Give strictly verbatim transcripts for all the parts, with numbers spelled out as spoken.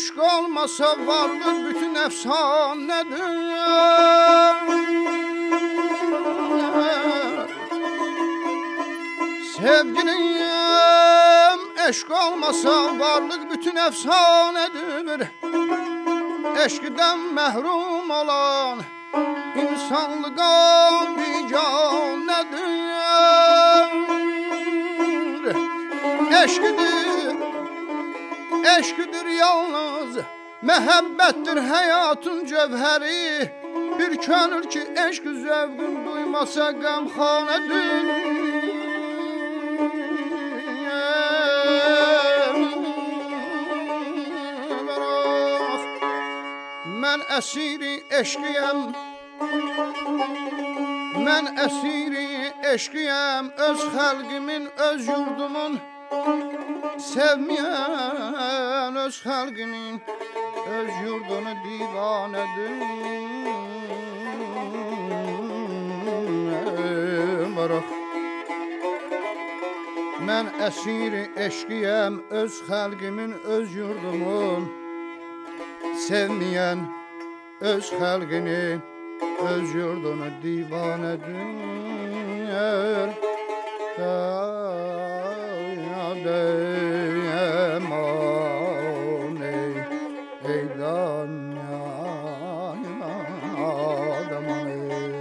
eşk olmasa varlık bütün efsanedir. Sevgilim eşk olmasa varlık bütün efsanedir. Eşkiden mehrum olan insanlığa bicanedir. Eşkidir, eşkidir yalnız, mehabbettir hayatın cevheri. Bir könül ki eşk zevkün duymasa gamhanedir. Mən əsiri eşqiyəm, mən əsiri eşqiyəm, öz xalqimin, öz yurdumun, sevməyən öz xalqimin, öz yurdunu divanədir. Mən əsiri eşqiyəm, öz xalqimin, öz yurdumun, sevmeyen öz xalqini, öz yurdunu divanədir. Deyəm ey, ey adam ey.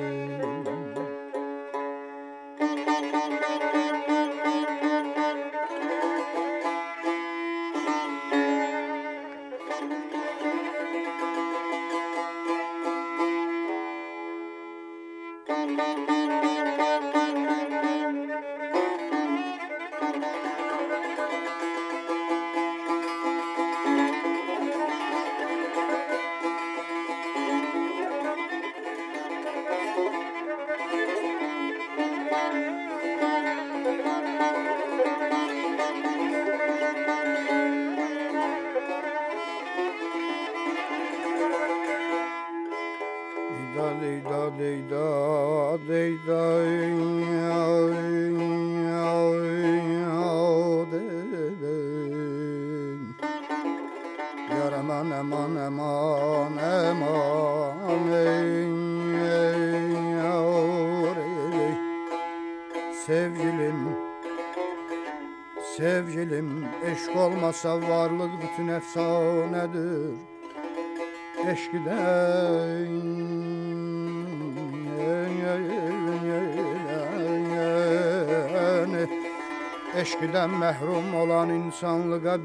Yar aman aman aman aman ey, ey, yar ey. Sevgilim, sevgilim eşk olmasa varlık bütün efsanedir. Eşkiden eşkiden mehrum olan insanlığa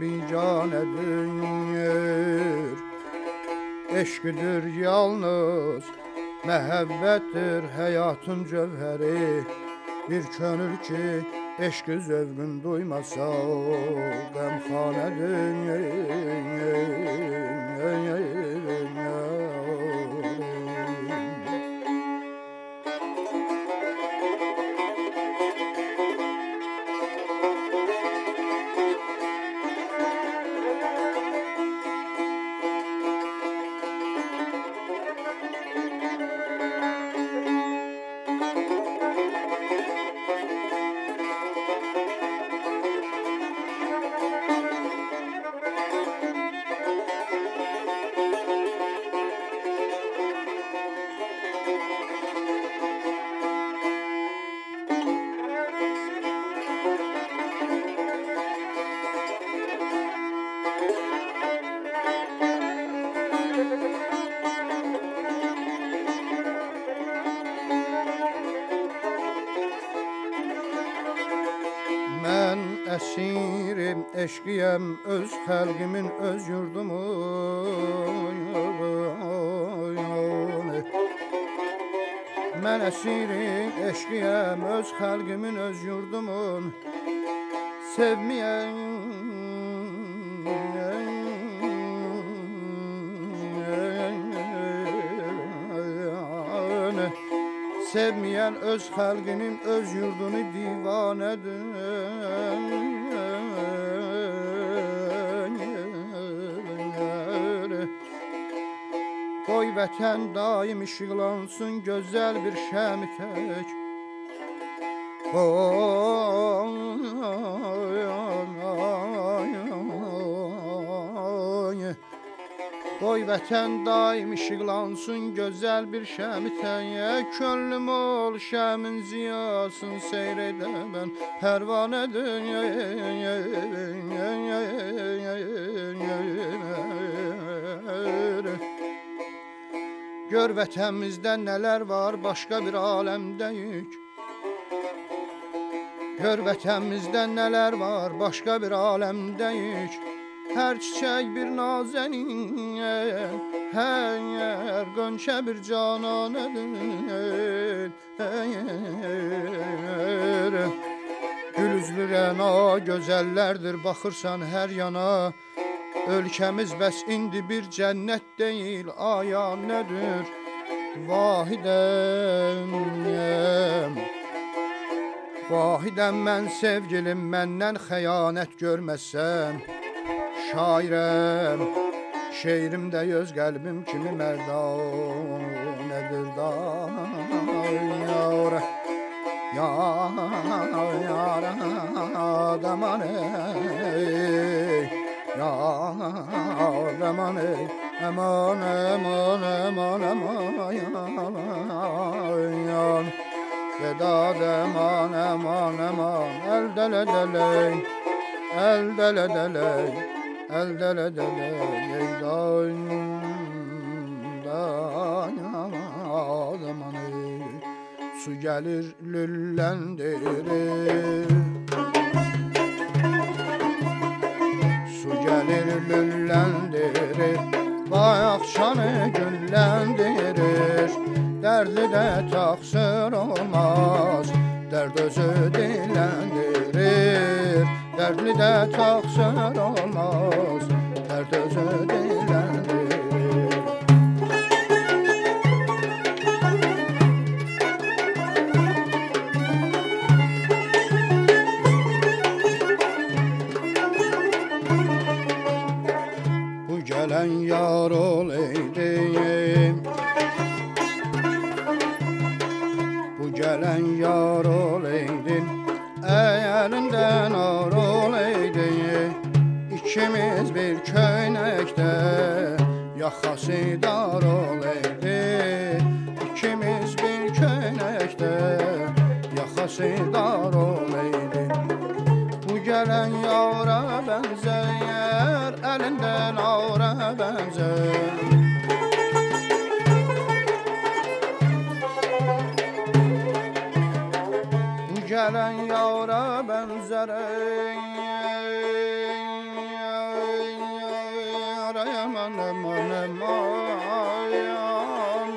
bicanedir. Eşkidir yalnız, mehabbettir hayatın cevheri. Bir könül ki eşki zevkün duymasa gamhanedir. Mən esirim, eşqiyəm, öz xalqimin, öz yurdumun. Mən esirim, eşqiyəm, öz xalqimin, öz yurdumun. Sevməyən sevmeyen öz xalqinin, öz yurdunu divanədir. Qoy vətən daim işıqlansın, gözəl bir şəmi tək. Oy, Qoy vətən daim işıqlansın gözəl bir şəmitəyə. Könlüm ol şəmin ziyasın seyr edə mən pərvanə dünyaya. Gör vətənimizdə nələr var başqa bir aləmdəyik. Gör vətənimizdə nələr var başqa bir aləmdəyik. Hər çiçək bir nazənin, hər qönçə bir cananədir. Gül üzlü rəna gözəllərdir baxırsan hər yana. Ölkəmiz bəs indi bir cənnət deyil, aya nədir? Vahidəm, vahidəm mən sevgilim, məndən xəyanət görməsən. Şairəm, şeirimdə öz qəlbim kimi mərdanədir da. Yara, yara, daman ey, yara, daman ey, aman, aman, aman, aman, vedad aman, aman, aman, el dele deley, el dele deley. El dele dele yeydan damanı. Su gelir lüllendirir, su gelir lüllendirir, bayakçanı güllendirir. Dertli de taksir olmaz, dert özü dillendirir. Dertli de taksir olmaz, dert özü dillendirir. Bu gelen yar olaydım, bu gelen yar olaydım. Elinden ar olaydı, ikimiz bir köynəkdə yaxası dar olaydı. İkimiz bir köynəkdə yaxası dar olaydı. Bu gələn yara bənzər, elindən ara bənzər. Gelen yara benzer, arayaman aman aman.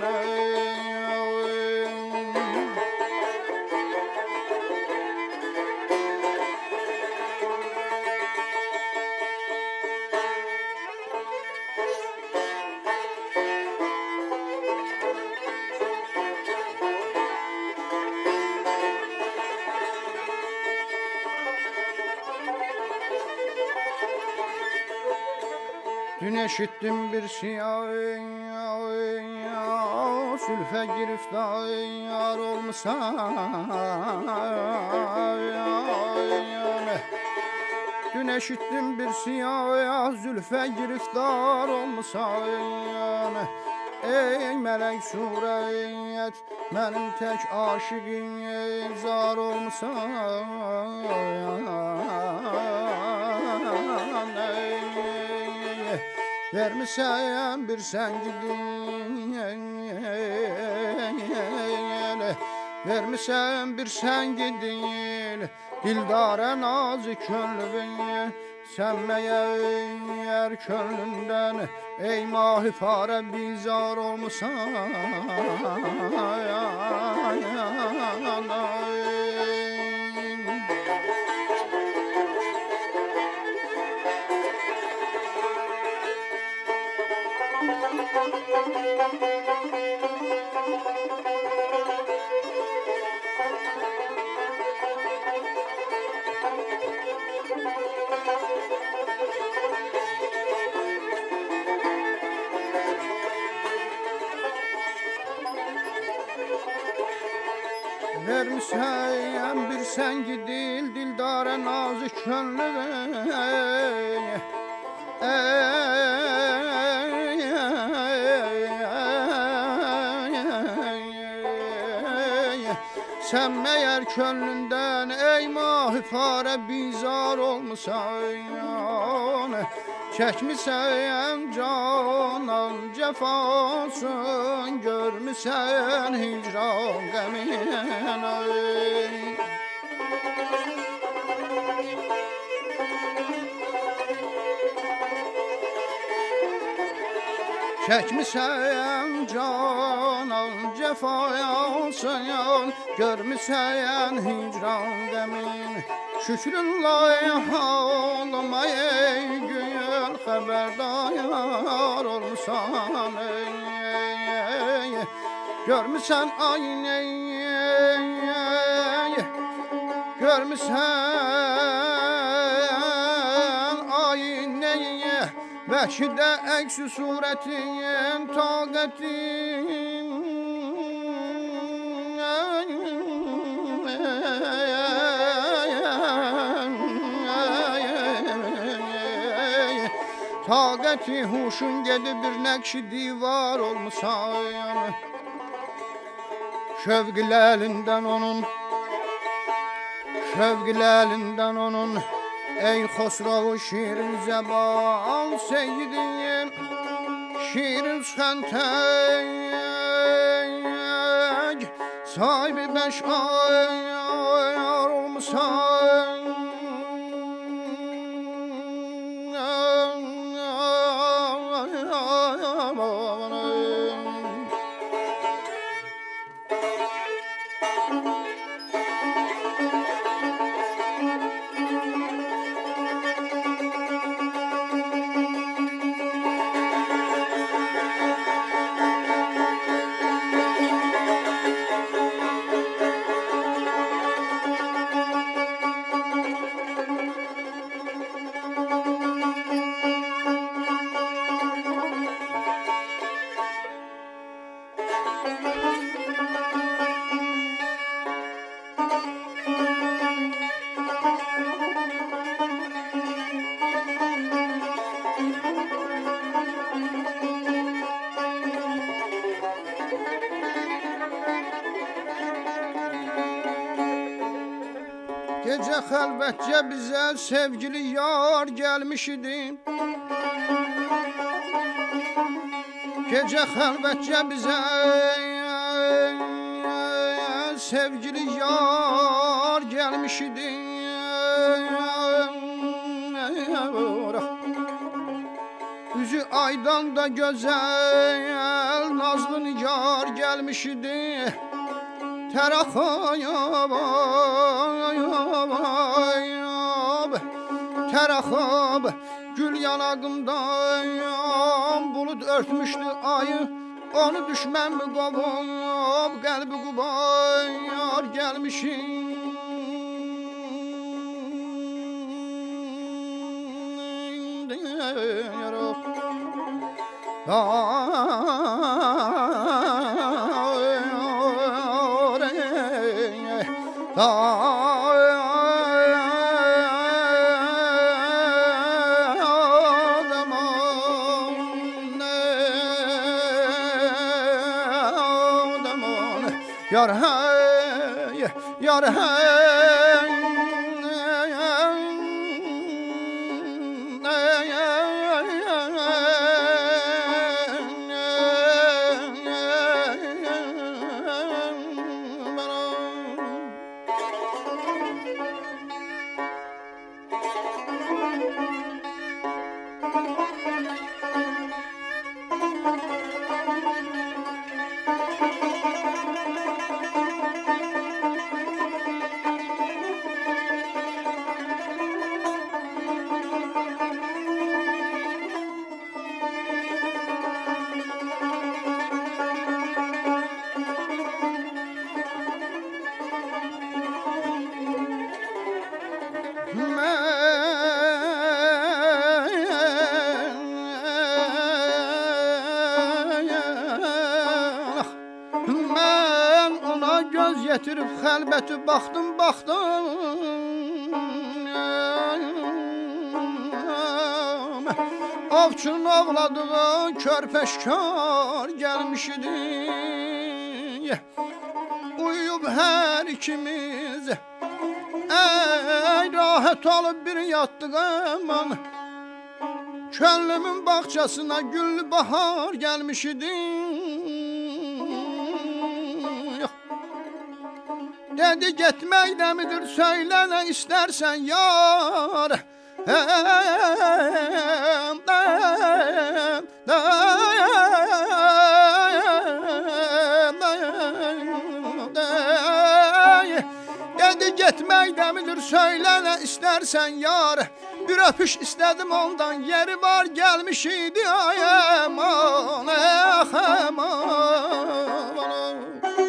Dün eşittim bir siyah, sülfe giriftar olmuşsan. Dün eşittim bir siyah, zülfe giriftar olmuşsan. Ey melek surət, mənim tək aşiqin zar olmuşsan. Vermişəm bir sən gidin, vermişəm bir sən gidin, dildara nazik könlümün. Sən məyər könlündən, ey mahi parə bizar olmuşsan. Vermişəm bir sən gidil, dildara nazik könlümün. Ey Sen meğer könlünden ey mahipare bizar olmuşsan, çekmişsen canan cefasın, görmüşsen hicran qəmin. Çekmişsen canan cefasın, görmüşsen hicran qəmin. Şükrünlə halıma ey gül xəbərdar olmuşsan, ey, görmüşsən aynı, görmüşsən aynı, belki de əks-i surətin taqətin. Taqəti huşun gedib bir nəqşi divar olmuşsan. Şövqlərindən onun, şövqlərindən onun, ey Xosrovu şirin zəban seyyidim, şirin sıxəntək, sahibi beş ayar olmuşsan. Gece xəlvətcə bizə sevgili yar gəlmiş idi. Gece xəlvətcə bizə sevgili yar gəlmiş idi. Üzü aydan da gözəl nazlı nigar gəlmiş idi. Teraxayab, teraxab, gül yanağımdan bulut örtmüştü ayı. Onu düşmən mi qovub, qəlbi qubayar gəlmişim. Yar hey, yar hey, getirib xəlbəti baxdım, baxdım. Avçının avladığı körpeşkar gelmişdi. Uyuyub her ikimiz. Ey rahat olup bir yattık aman, könlümün bahçesine güllü bahar gelmiş idi. Dedi gitmek de midir söyle ne istersen yar. Dedi gitmek de midir söyle ne istersen yar. Bir öpüş istedim ondan, yeri var gelmiş idi. Ay aman ah aman.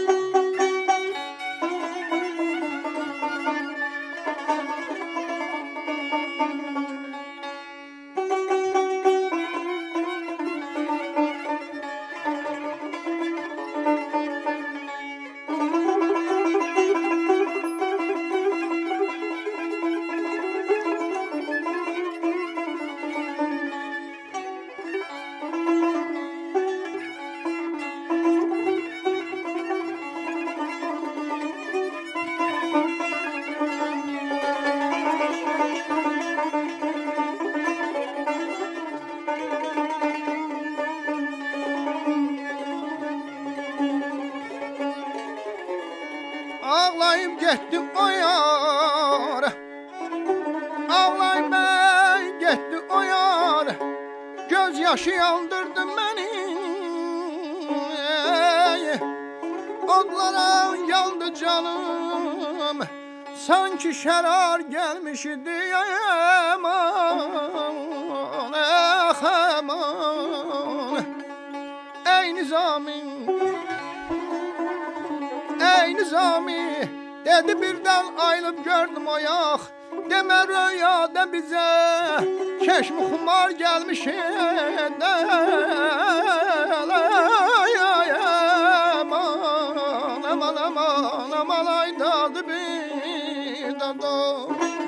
Ağlayıp gittim o yar, ağlayıp ben gittim o yar. Göz yaşı yandırdı beni, odlara yandı canım. Sanki şerar gelmiş idi aman ah aman. Ey Nizami, ey Nizami, dedi birden ayılıp gördüm ayak. Deme rüya de bize, keşmi humar gelmiş de. Ay aman aman aman aman ay dadı bir dadı.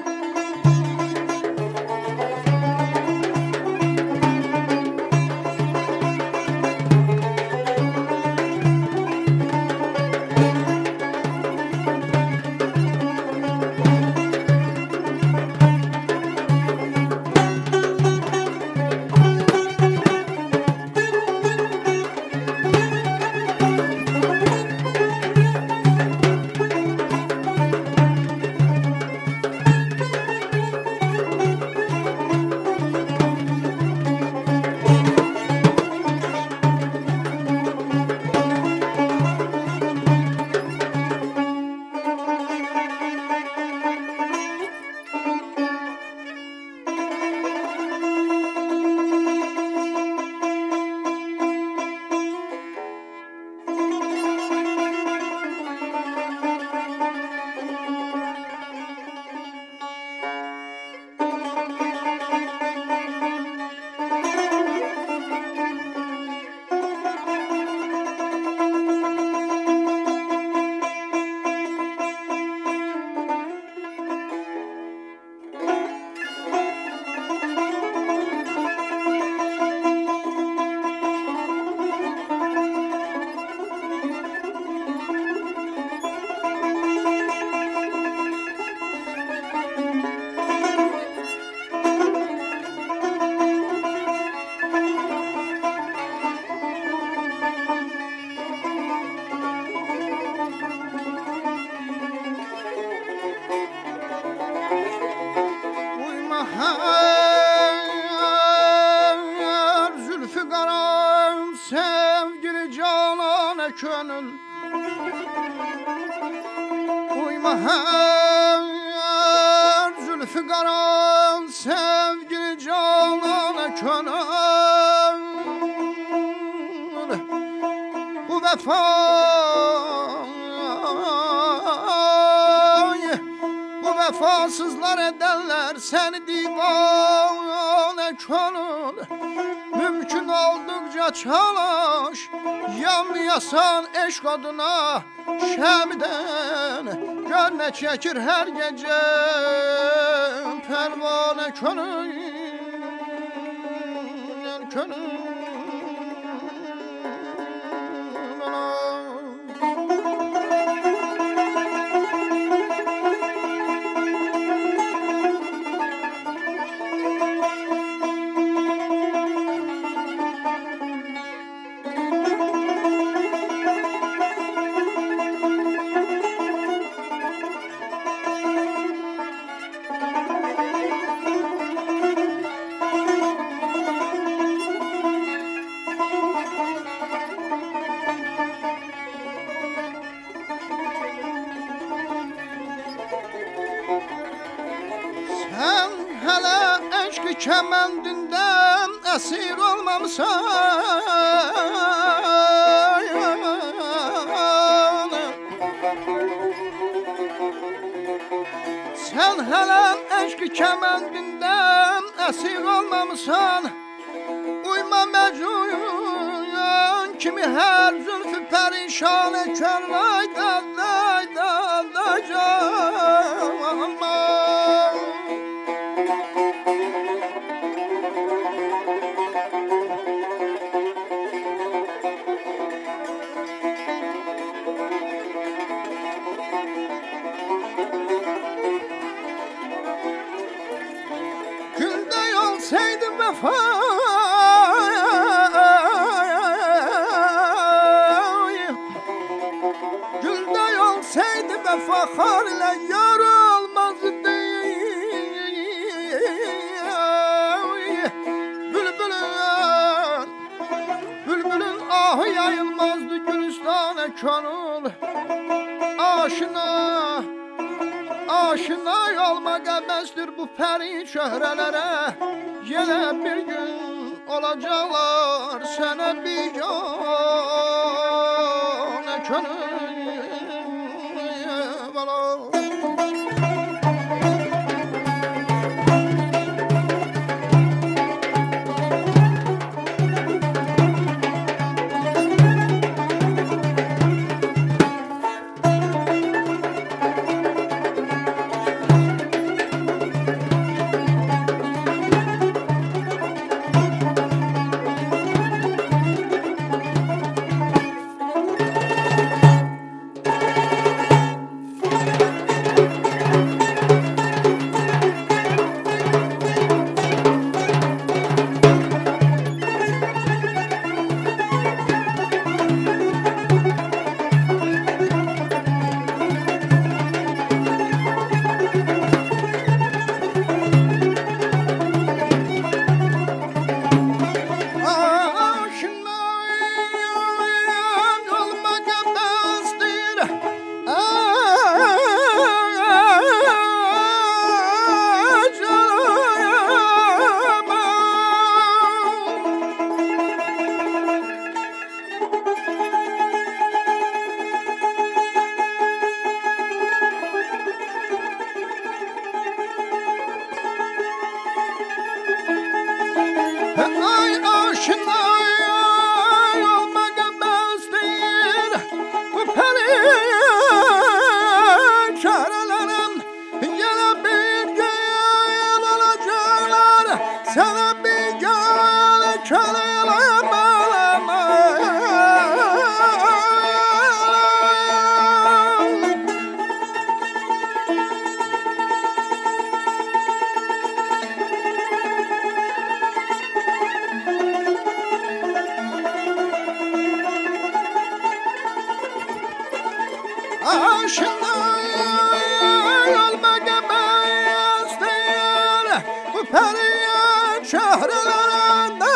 Her zülfü karan sevgili canana könül. Uyma her zülfü karan sevgili canana könül. Bu vefa vefasızlar ederler seni divane könül. Mümkün oldukça çalış, yanmayasan eşk adına şemden. Gör ne çekir her gece pervane könül, könül. esir olmamısan. Sen helen eşki kemendinden esir olmamısan. Uyma mecnun kimi her zülfü perişan eker. Lay da lay da da canım. Gülde olsaydı vefa, gülde olsaydı vefa harle yar olmazdı. Bülbülün, bülbülün ahı yayılmazdı gülistana kanul. Aşina, aşina olmak ebestir bu peri çöhrelere. Yine bir gün olacaklar sana bir can könül bala. Ay aşina olmak ebestir bu peri çarelerim. Yine bir gün olacaklar sana bir gün köleyleyemem. Aşina olmak ebestir bu peri çöhrelerinde.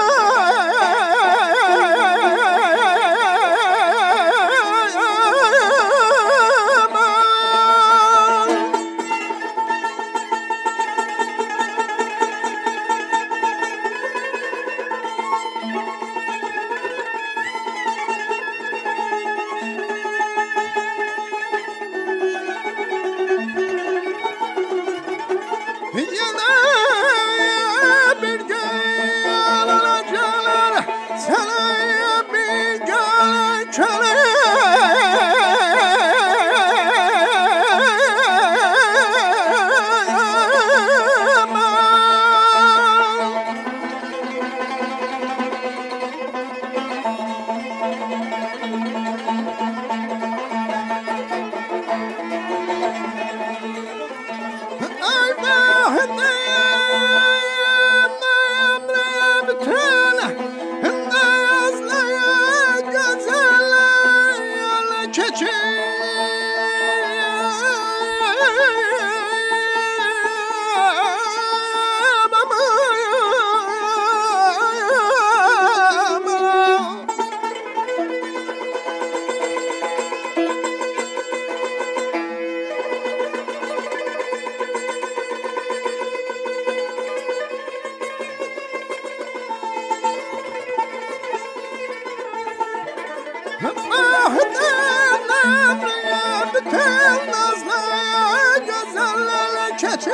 Ah ömrüye bütün nazlı güzeller keçip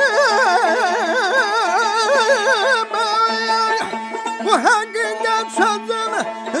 bu hakikat sözüm